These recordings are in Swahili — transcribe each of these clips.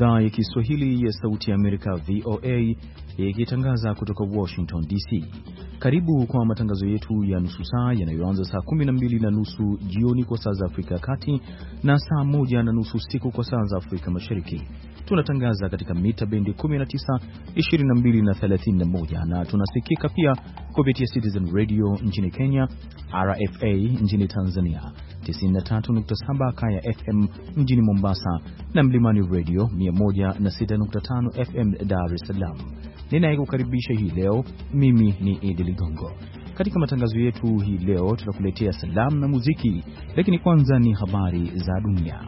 idhaa ya Kiswahili ya Sauti ya Amerika VOA ikitangaza kutoka Washington DC. Karibu kwa matangazo yetu ya nusu saa yanayoanza saa 12:30 jioni kwa saa za Afrika ya Kati na saa 1:30 usiku kwa saa za Afrika Mashariki. Tunatangaza katika mita bendi 19, 22 na 31 na tunasikika pia kupitia Citizen Radio nchini Kenya, RFA nchini Tanzania, 93.7 Kaya FM mjini Mombasa na Mlimani Radio 106.5 FM Dar es Salaam. Ninayekukaribisha hii leo mimi ni Idi Ligongo. Katika matangazo yetu hii leo tutakuletea salamu na muziki, lakini kwanza ni habari za dunia.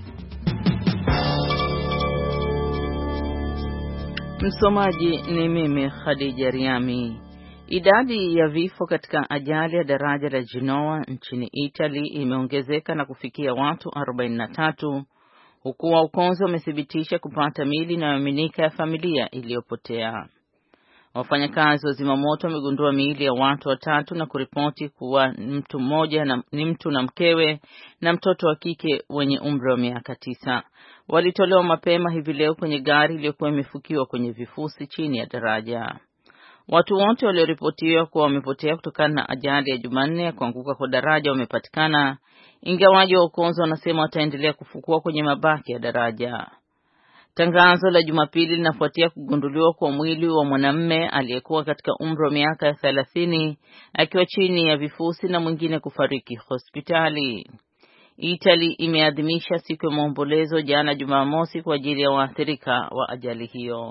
Msomaji ni mimi Khadija Riami. Idadi ya vifo katika ajali ya daraja la Genoa nchini Italy imeongezeka na kufikia watu 43, huku waokozi wamethibitisha kupata miili inayoaminika ya familia iliyopotea. Wafanyakazi wa zimamoto wamegundua miili ya watu 3 na kuripoti kuwa mtu mmoja ni mtu na mkewe na mtoto wa kike wenye umri wa miaka 9. Walitolewa mapema hivi leo kwenye gari iliyokuwa imefukiwa kwenye vifusi chini ya daraja. Watu wote walioripotiwa kuwa wamepotea kutokana na ajali ya Jumanne ya kuanguka kwa daraja wamepatikana, ingawaji waokozi wanasema wataendelea kufukua kwenye mabaki ya daraja. Tangazo la Jumapili linafuatia kugunduliwa kwa mwili wa mwanamume aliyekuwa katika umri wa miaka ya 30 akiwa chini ya vifusi na mwingine kufariki hospitali. Italy imeadhimisha siku ya maombolezo jana Jumamosi kwa ajili ya waathirika wa ajali hiyo.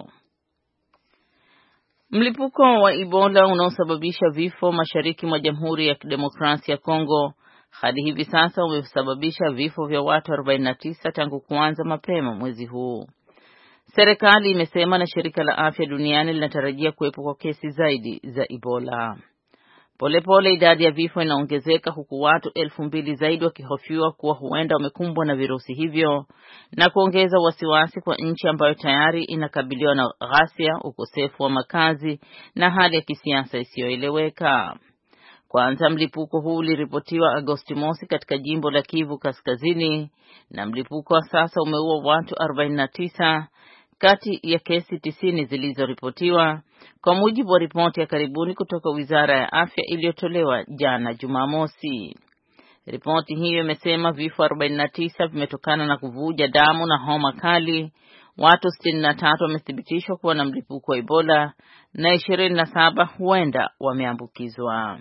Mlipuko wa Ebola unaosababisha vifo mashariki mwa Jamhuri ya Kidemokrasia ya Kongo hadi hivi sasa umesababisha vifo vya watu 49 tangu kuanza mapema mwezi huu. Serikali imesema na shirika la afya duniani linatarajia kuwepo kwa kesi zaidi za Ebola. Polepole idadi ya vifo inaongezeka huku watu 2,000 zaidi wakihofiwa kuwa huenda wamekumbwa na virusi hivyo na kuongeza wasiwasi kwa nchi ambayo tayari inakabiliwa na ghasia, ukosefu wa makazi na hali ya kisiasa isiyoeleweka. Kwanza mlipuko huu uliripotiwa Agosti mosi katika jimbo la Kivu Kaskazini na mlipuko wa sasa umeua watu 49 kati ya kesi 90 zilizoripotiwa, kwa mujibu wa ripoti ya karibuni kutoka Wizara ya Afya iliyotolewa jana Jumamosi. Ripoti hiyo imesema vifo 49 vimetokana na kuvuja damu na homa kali. Watu 63 wamethibitishwa kuwa na mlipuko wa Ebola na 27 huenda wameambukizwa.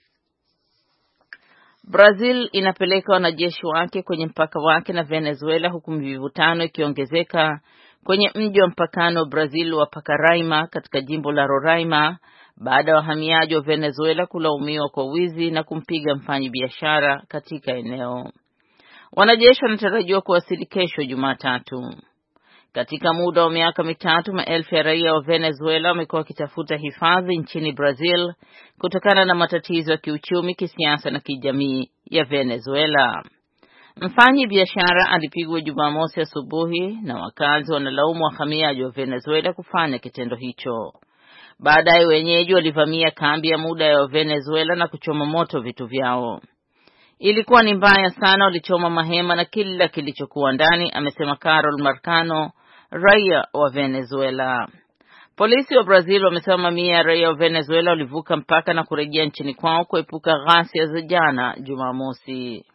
Brazil inapeleka wanajeshi wake kwenye mpaka wake na Venezuela huku mivutano ikiongezeka kwenye mji wa mpakano wa Brazil wa Pacaraima katika jimbo la Roraima baada ya wahamiaji wa Venezuela kulaumiwa kwa wizi na kumpiga mfanyabiashara katika eneo. Wanajeshi wanatarajiwa kuwasili kesho Jumatatu. Katika muda wa miaka 3 maelfu ya raia wa Venezuela wamekuwa wakitafuta hifadhi nchini Brazil kutokana na matatizo ya kiuchumi, kisiasa na kijamii ya Venezuela. Mfanyi biashara alipigwa Jumamosi asubuhi na wakazi wanalaumu wahamiaji wa Venezuela kufanya kitendo hicho. Baadaye wenyeji walivamia kambi ya muda ya Venezuela na kuchoma moto vitu vyao. Ilikuwa ni mbaya sana, walichoma mahema na kila kilichokuwa ndani, amesema Carol Marcano, raia wa Venezuela. Polisi wa Brazil wamesema mamia ya raia wa Venezuela walivuka mpaka na kurejea nchini kwao kuepuka ghasia za jana Jumamosi.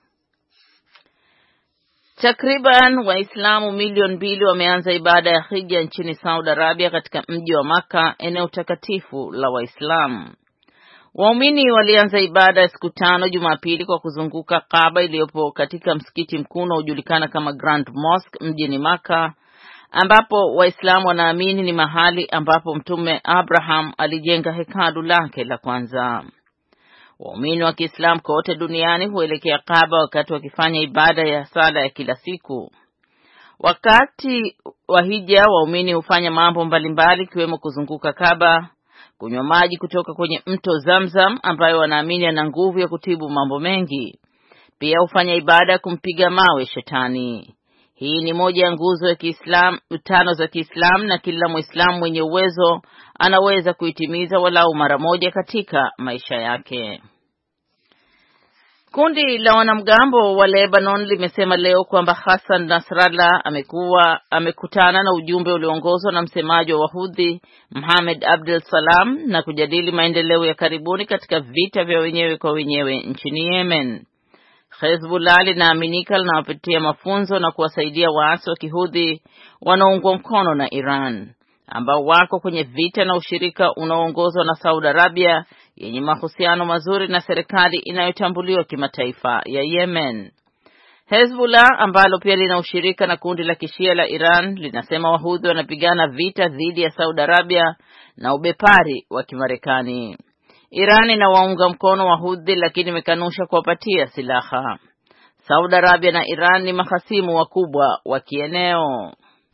Takriban Waislamu milioni 2 wameanza ibada ya hija nchini Saudi Arabia katika mji wa Makkah, eneo takatifu la Waislamu. Waumini walianza ibada ya siku 5 Jumapili kwa kuzunguka Kaaba iliyopo katika msikiti mkuu unaojulikana kama Grand Mosque mjini Makkah, ambapo Waislamu wanaamini ni mahali ambapo Mtume Abraham alijenga hekalu lake la kwanza. Waumini wa Kiislamu kote duniani huelekea Kaaba wakati wakifanya ibada ya sala ya kila siku. Wakati wa hija waumini hufanya mambo mbalimbali ikiwemo kuzunguka Kaaba, kunywa maji kutoka kwenye mto Zamzam ambayo wanaamini yana nguvu ya kutibu mambo mengi. Pia hufanya ibada ya kumpiga mawe shetani. Hii ni moja ya nguzo ya Kiislamu 5 za Kiislamu na kila Muislamu mwenye uwezo anaweza kuitimiza walau mara moja katika maisha yake. Kundi la wanamgambo wa Lebanon limesema leo kwamba Hassan Nasrallah amekutana na ujumbe ulioongozwa na msemaji wa Wahudhi Mohamed Abdel Salam na kujadili maendeleo ya karibuni katika vita vya wenyewe kwa wenyewe nchini Yemen. Hezbollah linaaminika linawapatia mafunzo na kuwasaidia waasi wa Kihudhi wanaoungwa mkono na Iran, ambao wako kwenye vita na ushirika unaoongozwa na Saudi Arabia yenye mahusiano mazuri na serikali inayotambuliwa kimataifa ya Yemen. Hezbollah ambalo pia lina ushirika na kundi la Kishia la Iran linasema Wahudhi wanapigana vita dhidi ya Saudi Arabia na ubepari wa Kimarekani. Iran inawaunga mkono Wahudhi lakini imekanusha kuwapatia silaha. Saudi Arabia na Iran ni mahasimu wakubwa wa kieneo.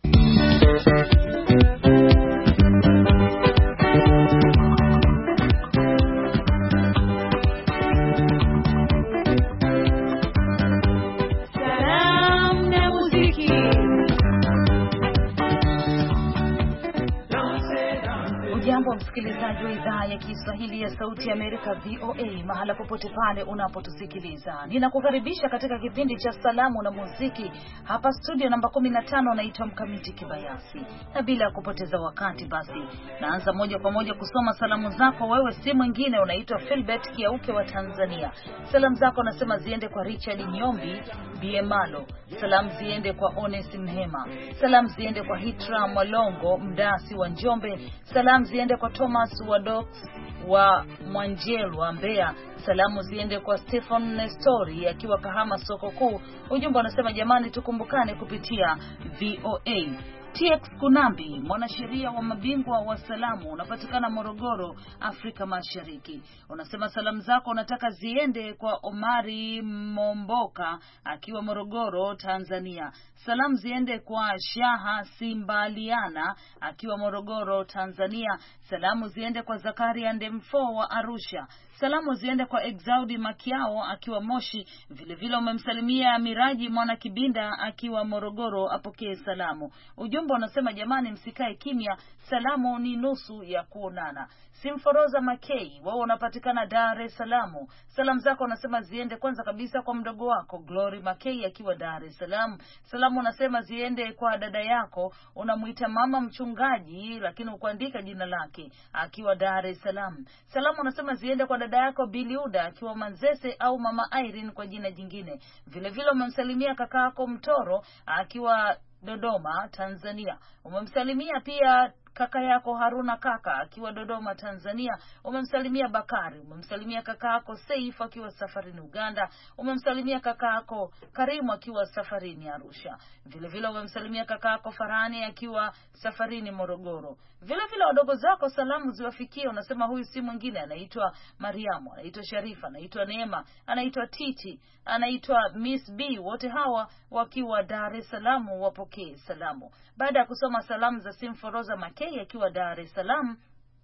Jambo msikilizaji wa idhaa ya Kiswahili ya Sauti ya Amerika VOA, mahala popote pale unapotusikiliza. Ninakukaribisha katika kipindi cha salamu na muziki hapa studio namba 15. Naitwa Mkamiti Kibayasi. Na bila kupoteza wakati basi naanza moja kwa moja kusoma salamu zako. Wewe si mwingine, unaitwa Philbert Kiauke wa Tanzania. Salamu zako nasema ziende kwa Richard Nyombi Biemalo. Salamu ziende kwa Honest Mhema. Salamu ziende kwa Hitra Mwalongo Mdasi wa Njombe. Salamu ziende kwa Thomas Wadox wa Mwanjelu wa Mbeya. Salamu ziende kwa Stefan Nestori akiwa Kahama soko kuu. Ujumbe unasema jamani tukumbukane kupitia VOA. TX Kunambi, mwanasheria wa mabingwa wa salamu, unapatikana Morogoro, Afrika Mashariki. Unasema salamu zako unataka ziende kwa Omari Momboka akiwa Morogoro, Tanzania. Salamu ziende kwa Shaha Simbaliana akiwa Morogoro, Tanzania. Salamu ziende kwa Zakaria Ndemfo wa Arusha. Salamu ziende kwa Exaudi Makiao akiwa Moshi. Vile vile umemsalimia Miraji Mwana Kibinda akiwa Morogoro, apokee salamu. Ujumbe unasema jamani msikae kimya, salamu ni nusu ya kuonana. Simforoza Makei, wao unapatikana Dar es Salaam. Salamu zako unasema ziende kwanza kabisa kwa mdogo wako Glory Makei akiwa Dar es Salaam. Salamu unasema ziende kwa dada yako, unamuita mama mchungaji lakini ukuandika jina lake, akiwa Dar es Salaam. Salamu unasema ziende kwa dada yako Biliuda akiwa Manzese au mama Irene kwa jina jingine. Vile vile umemsalimia kaka yako Mtoro akiwa Dodoma, Tanzania. Umemsalimia pia kaka yako Haruna kaka akiwa Dodoma, Tanzania. Umemsalimia Bakari, umemsalimia kaka yako Saif akiwa safarini Uganda. Umemsalimia kaka yako Karimu akiwa safarini Arusha. Vile vile umemsalimia kaka yako Farani akiwa safarini Morogoro. Vile vile wadogo zako salamu ziwafikie. Unasema huyu si mwingine, anaitwa Mariamu, anaitwa Sharifa, anaitwa Neema, anaitwa Titi, anaitwa Miss B. Wote hawa wakiwa Dar es Salaam wapokee salamu. Baada ya kusoma salamu za Simforoza Makei akiwa Dar es Salaam,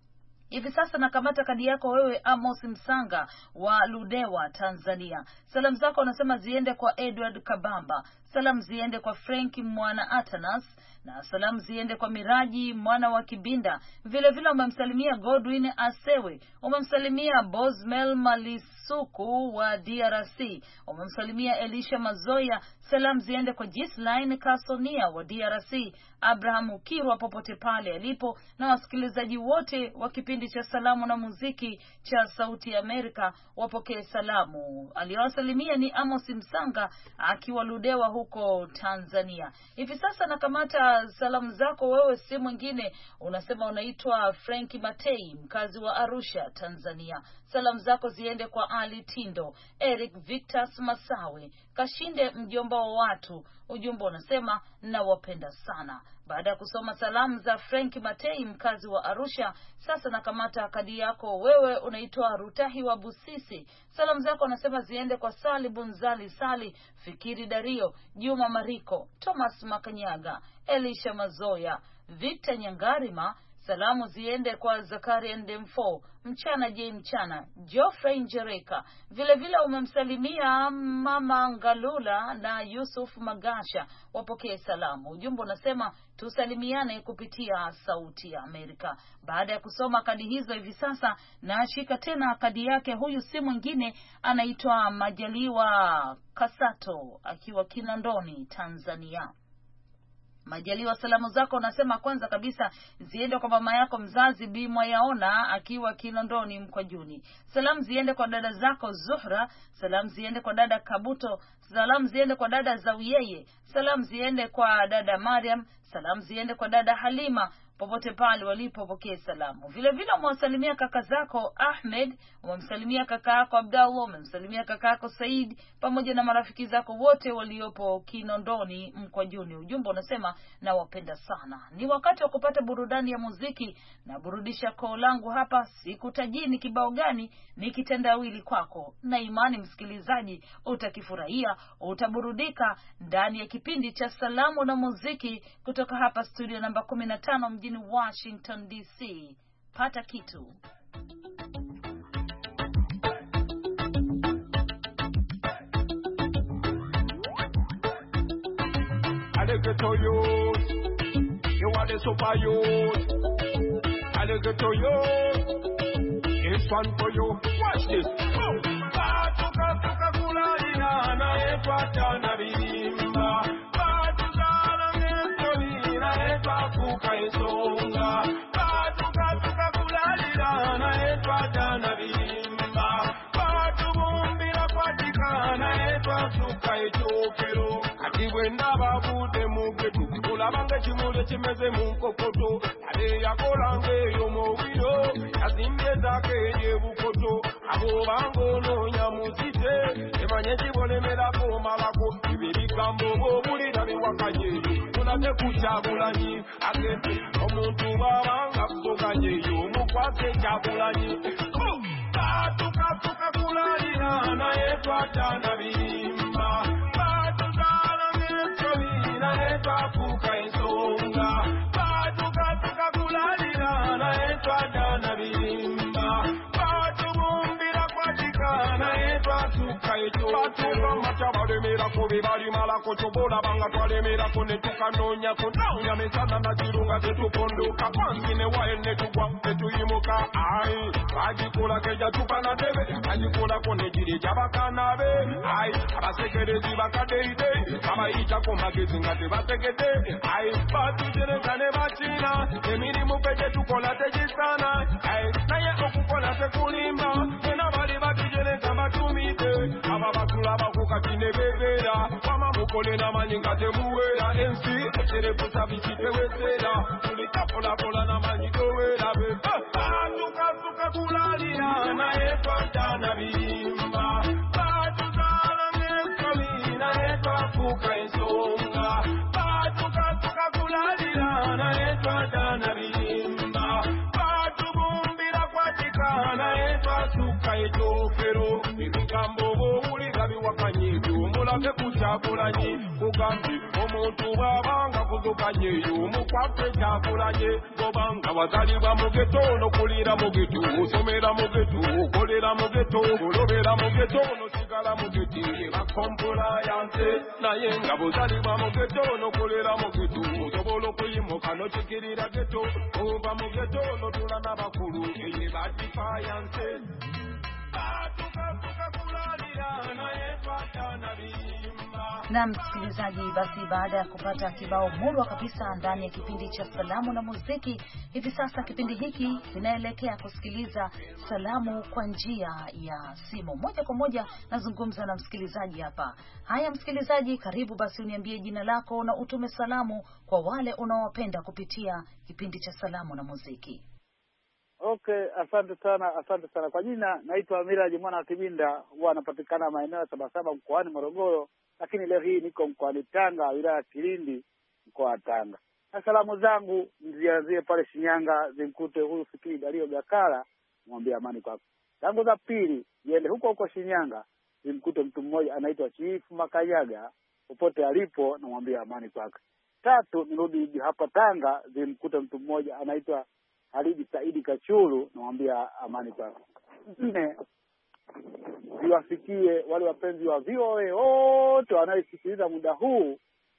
hivi sasa nakamata kadi yako wewe Amos Msanga wa Ludewa, Tanzania. Salamu zako unasema ziende kwa Edward Kabamba. Salamu ziende kwa Frank Mwana Atanas. Na salamu ziende kwa Miraji Mwana wa Kibinda. Vile vile umemsalimia Godwin Asewe. Umemsalimia Bosmel Malisuku wa DRC. Umemsalimia Elisha Mazoya. Salamu ziende kwa Gisline Kasonia wa DRC. Abraham Kirwa popote pale alipo, na wasikilizaji wote wa kipindi cha salamu na muziki cha Sauti ya Amerika wapokee salamu. Aliyowasalimia ni Amos Msanga akiwa Ludewa huko Tanzania. Hivi sasa nakamata salamu zako wewe si mwingine, unasema unaitwa Frank Matei, mkazi wa Arusha, Tanzania. Salamu zako ziende kwa Ali Tindo, Eric Victus Masawe, Kashinde mjomba wa watu. Ujumbe unasema nawapenda sana. Baada ya kusoma salamu za Frank Matei, mkazi wa Arusha, sasa nakamata kadi yako wewe unaitwa Rutahi wa Busisi. Salamu zako unasema ziende kwa Sali Bunzali Sali, Fikiri Dario, Juma Mariko, Thomas Makanyaga, Elisha Mazoya, Victor Nyangarima. Salamu ziende kwa Zakaria Ndemfo, Mchana J Mchana, Geoffrey Njereka. Vile vile umemsalimia Mama Ngalula na Yusuf Magasha, wapokee salamu. Ujumbe unasema tusalimiane kupitia Sauti ya Amerika. Baada ya kusoma kadi hizo, hivi sasa nashika tena kadi yake. Huyu si mwingine, anaitwa Majaliwa Kasato akiwa Kinondoni, Tanzania. Majaliwa, salamu zako unasema kwanza kabisa ziende kwa mama yako mzazi Bi Mwayaona akiwa Kinondoni Mkwajuni. Salamu ziende kwa dada zako Zuhra, salamu ziende kwa dada Kabuto, salamu ziende kwa dada Zawiyeye, salamu ziende kwa dada Mariam, salamu ziende kwa dada Halima popote pale walipopokea salamu. Vile vile umewasalimia kaka zako Ahmed, umemsalimia kaka yako Abdallah, umemsalimia kaka yako Said pamoja na marafiki zako wote waliopo Kinondoni Mkwajuni. Ujumbe unasema nawapenda sana. Ni wakati wa kupata burudani ya muziki na burudisha koo langu hapa. Sikutajini kibao gani, ni kitendawili kwako, na imani msikilizaji utakifurahia, utaburudika ndani ya kipindi cha Salamu na Muziki kutoka hapa studio namba 15 mjini Washington DC. Pata kitu. Alligator youth, you are the super youth. Alligator youth, it's one for you. Watch this. Batuka kula ina na epata na bimba. Batuka na mentoli na epakuka isonga. Batuka kula ina na epata na bimba. Batubumbira kwatika na epakuka itokero. Wenda babude mugetu olabanga kimule kimeze mu nkokoto ale yakolange yo mowiro azimbye zake yebukoto abo bangono nyamuzite emanye kibolemera ko malako ibirikambo bobulira biwakanye tunate kuchabulanyi agete omuntu babanga kusoganye yo mukwase chabulanyi tuka kulalira na etwata na bimba Bafuka isonga Batuka kulalira na etwada na bimba Batubumbira kwatika na etwasuka ito Batuka machabalemera kubi bali malako chobola banga twalemera kone tukanonya konaunya mesana na jirunga zetuponduka Kwangine waene tukwa tuyimuka Ai Bajikula keja tupana debe Bajikula kone jiri jabakana be Ai Abasekerezi bakadeide Kama icha kumagezi ngate bategede Ai Batu jere kane bachina Emini mupeje tukola tejisana Ai Naye okukola sekulimba Nena bali batu jere kama tumite Aba bakula bakuka kine bebera Wama mukole na manyinga tebuwera Ensi Echere pusa bichite wesera Tulitapola pola na manyigo wera Tuka kulalira na epata na bimba Batuka na mentoli na etafuka isonga Batuka kulalira na etwata na bimba Batubumbira kwatika na etwasuka etofero Ibigambo bobulira biwakanyeyo mulake kuchabulanyi Kugambi omuntu babanga kuzukanyeyo mukwate chabulanyi Gobanga wazalibwa mugeto nokulira mugeto Usomera mugeto, ukolera mugeto Ulobera mugeto, nosigala mugeti Bakompula yanse Naye nga buzalibwa mugeto nokulira mugeto Osobola okuyimuka nochikirira geto Ova mugeto notula n'abakulu Eye batifa yanse Batuka kulalira naye twata na bimba. Na msikilizaji, basi baada ya kupata kibao murwa kabisa ndani ya kipindi cha Salamu na Muziki, hivi sasa kipindi hiki kinaelekea kusikiliza salamu kwa njia ya simu. Moja kwa moja nazungumza na msikilizaji hapa. Haya msikilizaji, karibu basi uniambie jina lako na utume salamu kwa wale unaowapenda kupitia kipindi cha Salamu na Muziki. Okay, asante sana. Kwa jina naitwa Miraji Mwana wa Kibinda, huwa anapatikana maeneo ya Sabasaba mkoani Morogoro, lakini leo hii niko mkoani Tanga, wilaya ya Kilindi, mkoa wa Tanga. Na salamu zangu nizianzie pale Shinyanga, zimkute huyu Fikiri Dario Gakala, mwambie amani kwako. Zangu za pili ziende huko Shinyanga, zimkute mtu mmoja anaitwa Chief Makayaga, popote alipo na mwambie amani kwako. Tatu nirudi hapa Tanga, zimkute mtu mmoja anaitwa Halidi Saidi Kachuru, namwambia amani kwako. Nne, ziwafikie wale wapenzi wa VOA wote wanaosikiliza muda huu,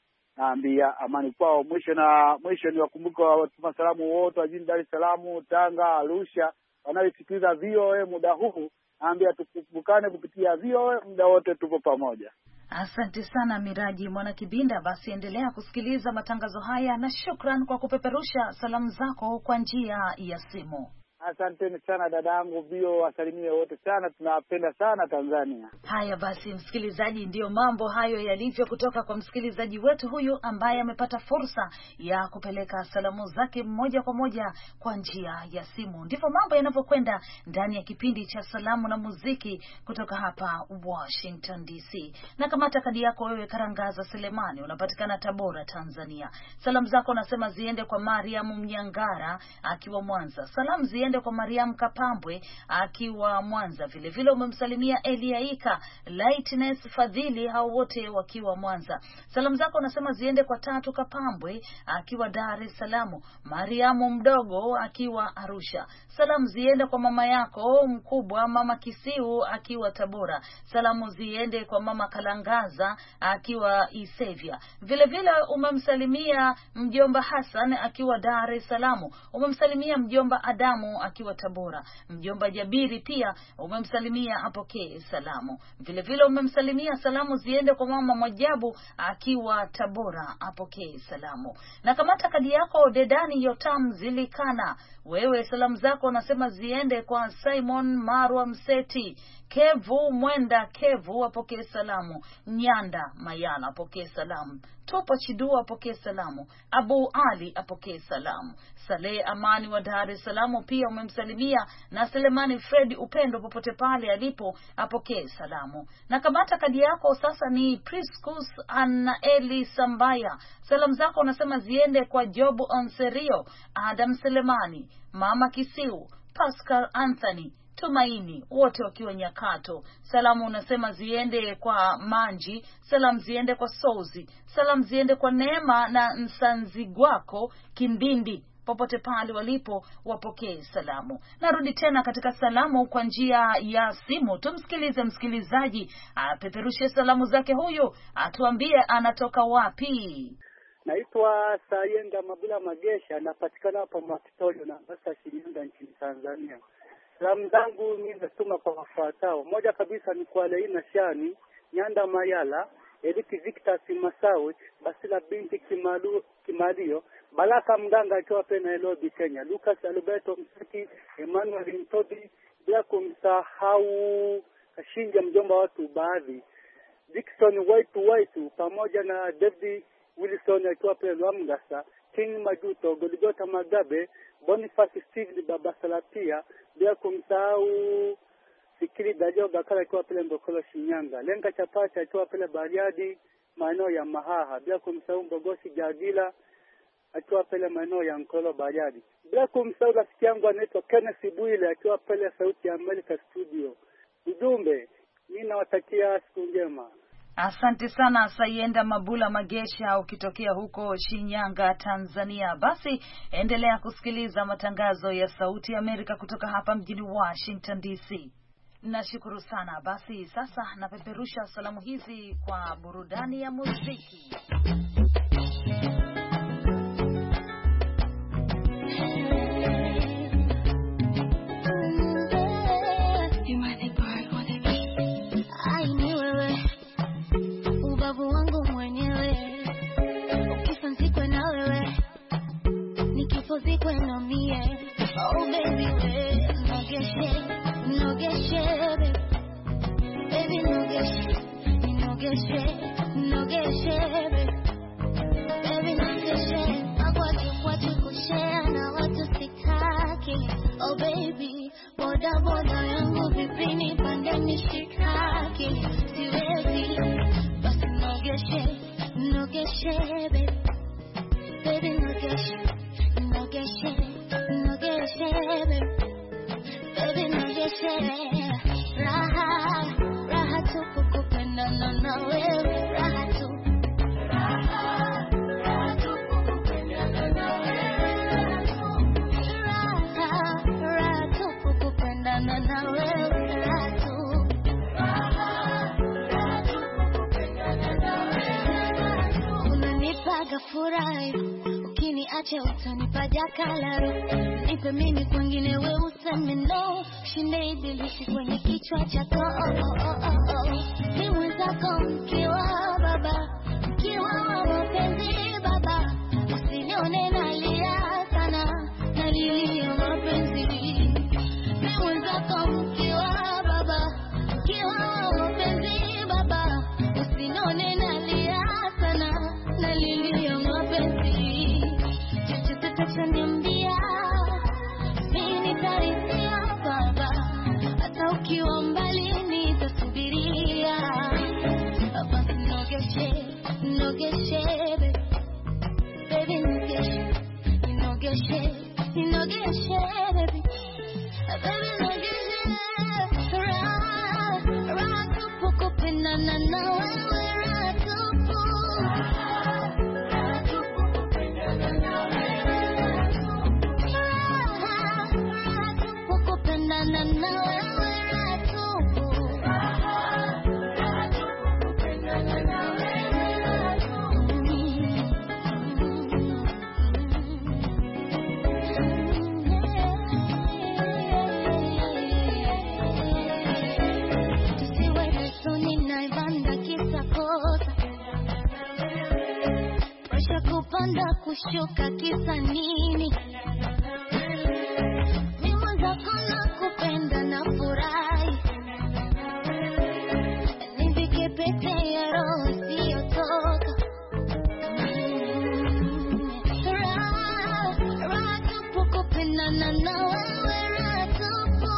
naambia amani kwao. Mwisho ni wakumbuka watuma salamu wote wa jijini Dar es Salaam, Tanga, Arusha wanaosikiliza VOA muda huu, naambia tukumbukane kupitia VOA muda wote, tupo pamoja. Asante sana Miraji Mwanakibinda. Basi endelea kusikiliza matangazo haya na shukran kwa kupeperusha salamu zako kwa njia ya simu. Asanteni sana dadangu Bio, wasalimie wote sana, tunawapenda sana Tanzania. Haya basi msikilizaji, ndiyo mambo hayo yalivyo kutoka kwa msikilizaji wetu huyu ambaye amepata fursa ya kupeleka salamu zake moja kwa moja kwa njia ya simu. Ndivyo mambo yanavyokwenda ndani ya kipindi cha salamu na muziki kutoka hapa Washington DC. Na kamata kadi yako wewe Karangaza Selemani, unapatikana Tabora, Tanzania. Salamu zako nasema ziende kwa Mariam Mnyangara akiwa Mwanza. Salamu ziende kwa Mariam Kapambwe akiwa Mwanza. Vile vile umemsalimia Eliaika, Lightness Fadhili, hao wote wakiwa Mwanza. Salamu zako nasema ziende kwa Tatu Kapambwe akiwa Dar es Salaam, Mariamu mdogo akiwa Arusha. Salamu ziende kwa mama yako mkubwa Mama Kisiu akiwa Tabora. Salamu ziende kwa Mama Kalangaza akiwa Isevia. Vile vile umemsalimia mjomba Hassan akiwa Dar es Salaam. Umemsalimia mjomba Adamu akiwa Tabora. Mjomba Jabiri pia umemsalimia apokee salamu. Vile vile umemsalimia salamu ziende kwa Mama Mwajabu akiwa Tabora, apokee salamu. Na kamata kadi yako Dedani Yotam Zilikana, wewe salamu zako nasema ziende kwa Simon Marwa Mseti, Kevu Mwenda Kevu apokee salamu, Nyanda Mayala apokee salamu, Topo Chidua apokee salamu, Abu Ali apokee salamu, Saleh Amani wa Dar es Salaam pia umemsalimia, na Selemani Fred Upendo popote pale alipo apokee salamu. Na kamata kadi yako sasa ni Priscus Anaeli Sambaya. Salamu zako unasema ziende kwa Jobu Onserio, Adam Selemani, Mama Kisiu, Pascal Anthony, Tumaini, wote wakiwa Nyakato. Salamu unasema ziende kwa Manji, salamu ziende kwa Souzi, salamu ziende kwa Neema na Nsanzigwako Kindindi, popote pale walipo wapokee salamu. Narudi tena katika salamu kwa njia ya simu. Tumsikilize msikilizaji apeperushe salamu zake, huyu atuambie anatoka wapi. Naitwa Sayenda Mabula Magesha, napatikana hapa Mwakitorio na Basa Shinyanga nchini Tanzania. Salamu zangu mimi natuma kwa wafuatao. Moja kabisa ni kwa Leina Shani, Nyanda Mayala, Eliki Victor Simasawi, Basila binti Kimalio, Balaka Mganga akiwa pale Nairobi, Kenya, Lucas Alberto Msiki, Emmanuel Ntobi, bila kumsahau Kashinja mjomba watu baadhi, Dickson Waitu pamoja na David Wilson akiwa pale Lwamgasa, King Majuto, Goligota Magabe, Boniface Steve Baba Salapia, bila kumsahau Fikiri Dajo Bakala akiwa pale Mbokolo Shinyanga, Lenga Chapacha akiwa pale Bariadi maeneo ya Mahaha, bila kumsahau Mbogosi Jagila akiwa pale maeneo ya Nkolo Bariadi, bila kumsahau rafiki yangu anaitwa Kenneth Bwile akiwa pale Sauti ya America studio. Ujumbe, mimi nawatakia siku njema. Asante sana Sayenda Mabula Magesha ukitokea huko Shinyanga, Tanzania. Basi endelea kusikiliza matangazo ya Sauti ya Amerika kutoka hapa mjini Washington DC. Nashukuru sana. Basi sasa napeperusha salamu hizi kwa burudani ya muziki. usiniache utanipa jakala. Nipe mimi kwingine wewe useme no. Shinde ibilisi kwenye kichwa chako. Ni mwenzako mkiwa baba, mkiwa wa mapenzi baba. Usinione nalia sana, nalilia mapenzi. Ni mwenzako mkiwa baba, mkiwa wa mapenzi baba. Usinione nalia sana, nalilia mapenzi. Chochote utachoniambia mimi nitarithia baba, hata ukiwa mbali nitasubiria. Baba nogeshe, nogeshe baby, nogeshe, nogeshe, nogeshe baby, baby nogeshe. Ratu kukupenda na wewe ratu. Kupanda kushuka kisa nini? Mimi mwenzako nakupenda na furahi. Nivike pete ya roho isiyotoka. Raha kukupenda na wewe ratupu.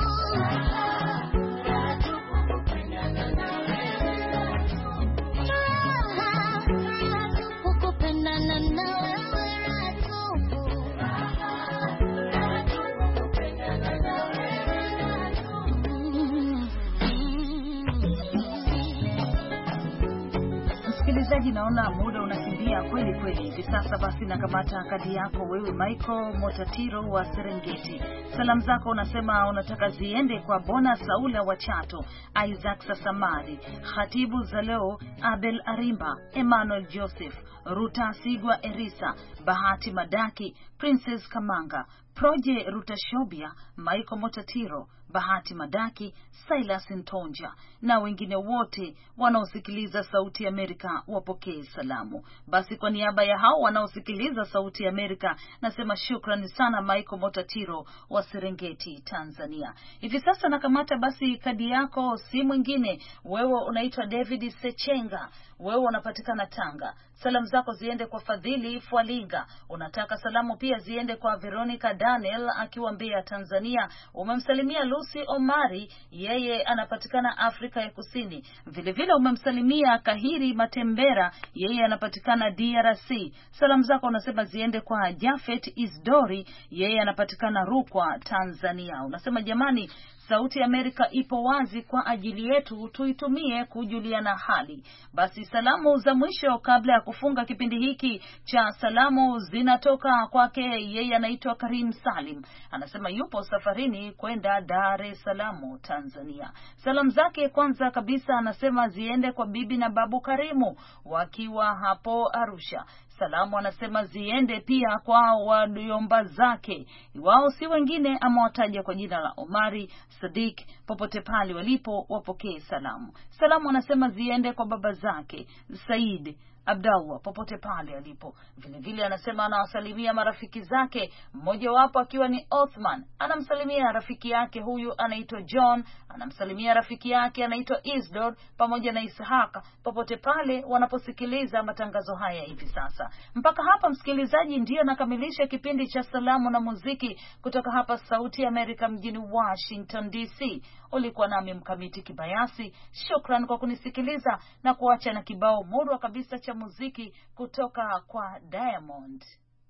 Msikilizaji, naona muda unakimbia kweli kweli hivi sasa. Basi nakamata kadi yako wewe Michael Motatiro wa Serengeti. Salamu zako unasema unataka ziende kwa Bona Saula wa Chato, Isaac Sasamari, Khatibu Zaleo, Abel Arimba, Emmanuel Joseph, Ruta Sigwa Erisa, Bahati Madaki, Princess Kamanga, Proje Rutashobia, Michael Motatiro, Bahati Madaki, Silas Ntonja na wengine wote wanaosikiliza Sauti ya Amerika wapokee salamu. Basi kwa niaba ya hao wanaosikiliza Sauti ya Amerika nasema shukrani sana Michael Motatiro wa Serengeti, Tanzania. Hivi sasa nakamata basi kadi yako, si mwingine, wewe unaitwa David Sechenga, wewe unapatikana Tanga. Salamu zako ziende kwa Fadhili Fwalinga. Unataka salamu pia ziende kwa Veronica Daniel akiwa Mbeya, Tanzania. Umemsalimia Lucy Omari, yeye anapatikana Afrika ya Kusini. Vile vile umemsalimia Kahiri Matembera, yeye anapatikana DRC. Salamu zako unasema ziende kwa Jafet Isdori, yeye anapatikana Rukwa, Tanzania. Unasema jamani, Sauti ya Amerika ipo wazi kwa ajili yetu, tuitumie kujuliana hali. Basi salamu za mwisho kabla ya kufunga kipindi hiki cha salamu zinatoka kwake, yeye anaitwa Karim Salim. Anasema yupo safarini kwenda Dar es Salaam, Tanzania. Salamu zake kwanza kabisa anasema ziende kwa bibi na babu Karimu wakiwa hapo Arusha. Salamu anasema ziende pia kwa wajomba zake, wao si wengine amewataja kwa jina la Omari, Sadiq, popote pale walipo wapokee salamu. Salamu anasema ziende kwa baba zake Said Abdallah popote pale alipo. Vile vile anasema anawasalimia marafiki zake, mmoja wapo akiwa ni Othman. Anamsalimia rafiki yake huyu anaitwa John, anamsalimia rafiki yake anaitwa Isdor pamoja na Ishaq popote pale wanaposikiliza matangazo haya hivi sasa. Mpaka hapa msikilizaji, ndio nakamilisha kipindi cha salamu na muziki kutoka hapa Sauti ya Amerika mjini Washington DC. Ulikuwa nami Mkamiti Kibayasi. Shukran kwa kunisikiliza na kuacha na kibao murwa kabisa cha muziki kutoka kwa Diamond.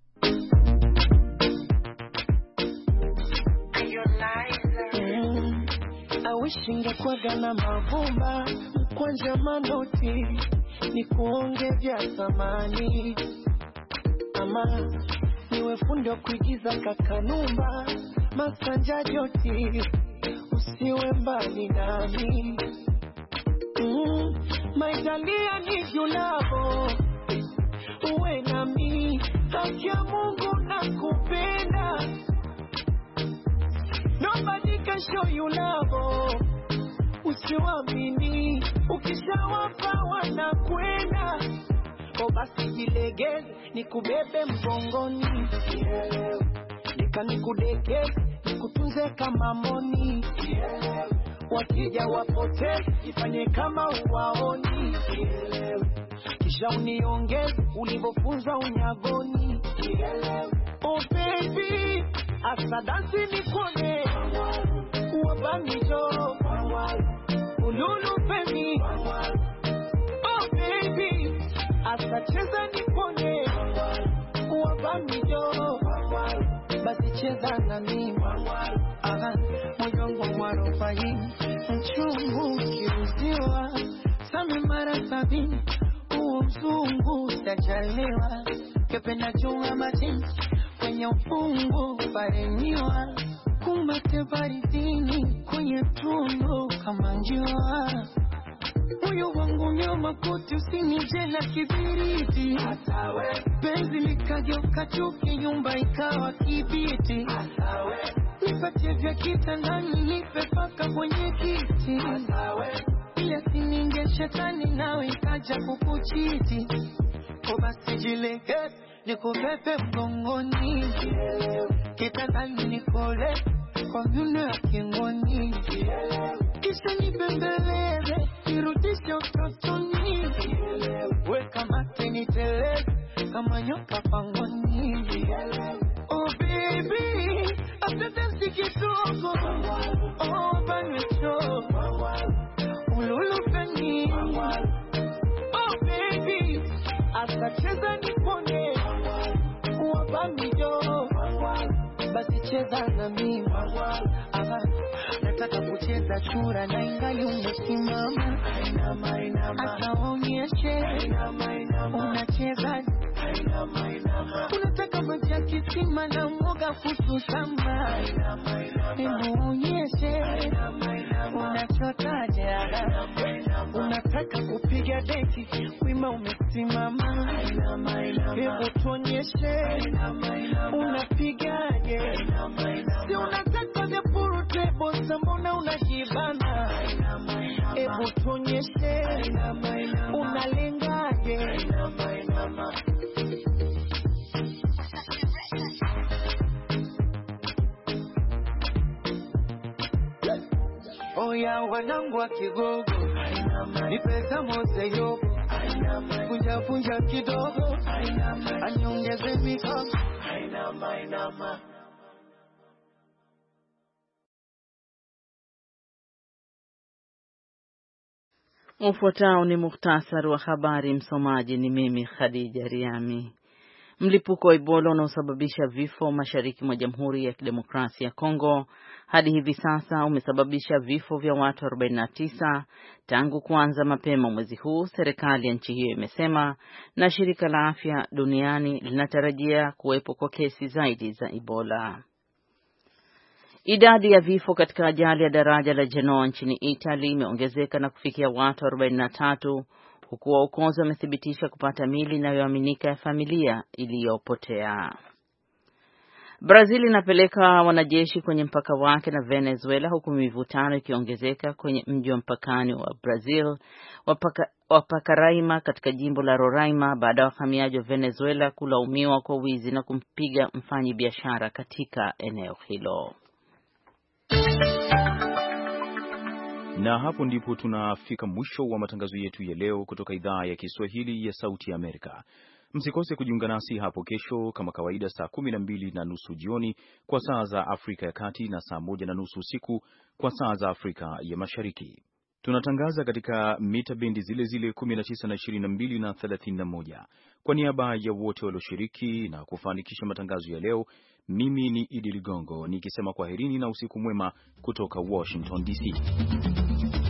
I wish ingekuwa na mavumba kwanja manoti ni kuonge vya thamani, ama niwe fundi wa kuigiza kakanumba masanja joti usiwe mbali nami. My darling, I need you love, uwe nami haki ya Mungu nakupenda. Nobody can show you love. Usiwaamini, ukishawapa wanakwenda. O basi jilegeze, nikubebe mgongoni. Nikudekeze, nikutunze kama moni. Wakija wapoteze, ifanye kama uwaoni. Kisha uniongeze, ulivyofunzwa unyagoni. Oh baby, asadansi nikone. Uwabamijo, ululu peni. Oh baby, asacheza nikone. Uwabamijo, basi cheza na mimi. Moyo wangu mwarobaini, mchungu kiuziwa. Same mara 70, uo mzungu sajalewa. Kependa chunga majini, kwenye ufungu paremiwa. Kumbate baridini, kwenye tundu kama njua. Moyo wangu nyoma kuti, usinije na kibiriti. Penzi likageuka chuki, nyumba ikawa kibiti. Nipatie vya kitandani, nipe paka kwenye kiti. Ile sininge shetani nawe ikaja kukuchiti. Kwa basi jilegeze, nikubebe mgongoni. Kitandani nikole, kwa vyuno ya kingoni. Kisha nibembeleze, nirudishe utotoni. Weka mate niteleze, kama nyoka pangoni. Oh baby, after kidogo. Oh banwecho, ululu peni. Oh baby, asacheza nipone. Uwabamijo, basi cheza na mimi. Nataka kucheza chura na ingali umesimama. Asa onyeshe, unacheza. Unataka maji ya kisima na mwoga kususamba. Hebu onyeshe, unachotaje. Unataka kupiga deki, wima umesimama. Hebu tuonyeshe, unapigaje. Si unataka vya purutebo, mbona unajibana. Hebu tuonyeshe, unalengaje. Oya wanangu wa Kigogo, nipeza mose yobo. Punja punja kidogo, anyongeze mikono. Ufuatao ni muhtasari wa habari. Msomaji ni mimi Khadija Riami. Mlipuko wa Ebola unaosababisha vifo mashariki mwa Jamhuri ya Kidemokrasia ya Kongo hadi hivi sasa umesababisha vifo vya watu 49 tangu kuanza mapema mwezi huu, serikali ya nchi hiyo imesema, na shirika la afya duniani linatarajia kuwepo kwa kesi zaidi za Ebola. Idadi ya vifo katika ajali ya daraja la Genoa nchini Italy imeongezeka na kufikia watu 43, huku waokozi wamethibitisha kupata mili inayoaminika ya familia iliyopotea. Brazil inapeleka wanajeshi kwenye mpaka wake na Venezuela, huku mivutano ikiongezeka kwenye mji wa mpakani wa Brazil wa Pacaraima katika jimbo la Roraima baada ya wahamiaji wa Venezuela kulaumiwa kwa wizi na kumpiga mfanyi biashara katika eneo hilo. Na hapo ndipo tunafika mwisho wa matangazo yetu ya leo kutoka idhaa ya Kiswahili ya Sauti ya Amerika. Msikose kujiunga nasi hapo kesho kama kawaida saa 12:30 jioni kwa saa za Afrika ya Kati na saa 1:30 usiku kwa saa za Afrika ya Mashariki. Tunatangaza katika mita bendi zile zile 19 na 22 na 31. Kwa niaba ya wote walioshiriki na kufanikisha matangazo ya leo, mimi ni Idi Ligongo nikisema kwaherini na usiku mwema kutoka Washington DC.